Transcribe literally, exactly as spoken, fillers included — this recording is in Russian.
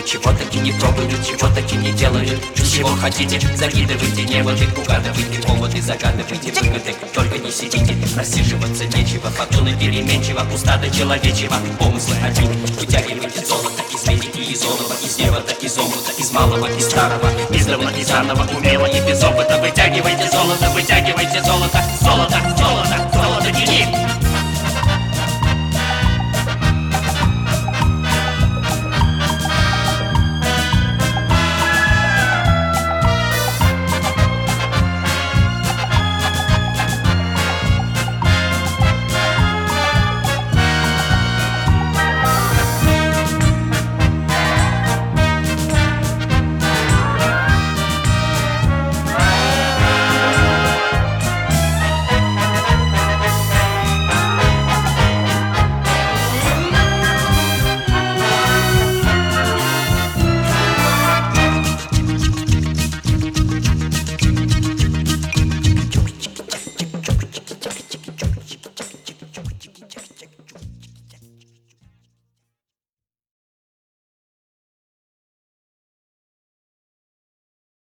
чего таки не пробуют, чего таки не делают. Чего хотите, закидывайте неводы, угадывайте поводы, загадывайте выгоды. Только не сидите, рассиживаться нечего, фортуны переменчива, пуста до человечьего. Помыслы один, вытягивайте золото из медики и золота, из невода, из омута, из малого, из старого, издавна и заново, умело и без опыта. Вытягивайте золото, вытягивайте золото, золото, золото, золото, дели.